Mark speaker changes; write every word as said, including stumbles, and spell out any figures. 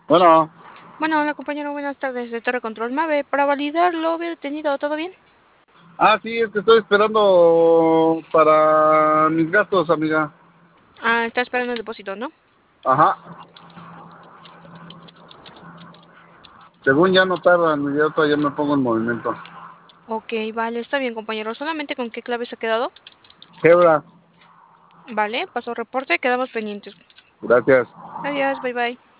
Speaker 1: Bueno,
Speaker 2: Bueno, hola compañero, buenas tardes de Torre Control Mave. Para validar lo hubiera tenido, ¿todo bien?
Speaker 1: ah, sí, es que estoy esperando para mis gastos, amiga.
Speaker 2: Ah, está esperando el depósito, ¿no?
Speaker 1: Ajá, según ya no tardan, ya todavía me pongo en movimiento.
Speaker 2: Ok, vale, está bien compañero. ¿Solamente con qué clave se ha quedado?
Speaker 1: Quebra,
Speaker 2: Vale, pasó reporte, quedamos pendientes.
Speaker 1: gracias.
Speaker 2: Adiós, bye bye.